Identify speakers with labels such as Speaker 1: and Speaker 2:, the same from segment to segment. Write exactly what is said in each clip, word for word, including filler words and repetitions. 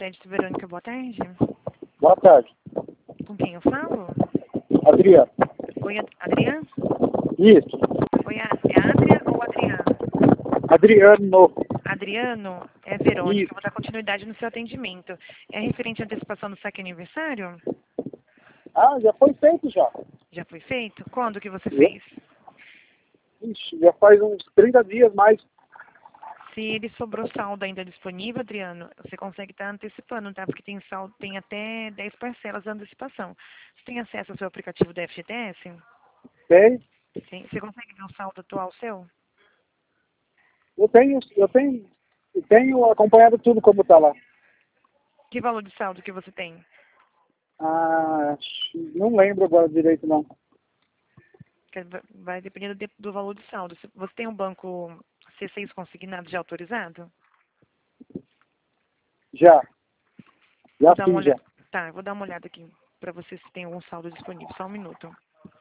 Speaker 1: crédito, Verônica, boa tarde.
Speaker 2: Boa tarde.
Speaker 1: Com quem eu falo?
Speaker 2: Adriano.
Speaker 1: Oi, Ad- Adriano?
Speaker 2: Isso.
Speaker 1: Oi, a- é Adria ou Adriano?
Speaker 2: Adriano.
Speaker 1: Adriano, é Verônica,
Speaker 2: Isso.
Speaker 1: eu vou dar continuidade no seu atendimento. É referente à antecipação do saque aniversário?
Speaker 2: Ah, já foi feito já.
Speaker 1: Já foi feito? Quando que você fez?
Speaker 2: Ixi, já faz uns trinta dias mais.
Speaker 1: Se ele sobrou saldo ainda disponível, Adriano, você consegue estar antecipando, tá? Porque tem saldo, tem até dez parcelas de antecipação. Você tem acesso ao seu aplicativo da F G T S?
Speaker 2: Tem.
Speaker 1: Tem. Você consegue ver o saldo atual seu?
Speaker 2: Eu tenho, eu tenho, eu tenho acompanhado tudo como tá lá.
Speaker 1: Que valor de saldo que você tem?
Speaker 2: Ah, não lembro agora direito não.
Speaker 1: Que va- Vai depender do, do valor de saldo. Se você tem um banco C seis consignado já autorizado?
Speaker 2: Já. Já
Speaker 1: Vou dar uma
Speaker 2: fiz já.
Speaker 1: olhada. Tá, eu vou dar uma olhada aqui para você se tem algum saldo disponível. Só um minuto.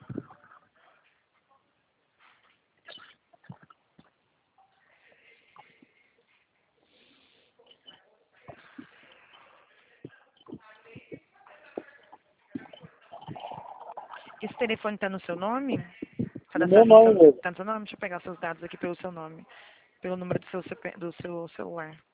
Speaker 1: Esse telefone está no seu nome?
Speaker 2: No meu
Speaker 1: Cadastrado no
Speaker 2: nome
Speaker 1: seu,
Speaker 2: mesmo.
Speaker 1: tá no seu nome? Deixa eu pegar seus dados aqui pelo seu nome. Pelo número do seu, C P do seu celular.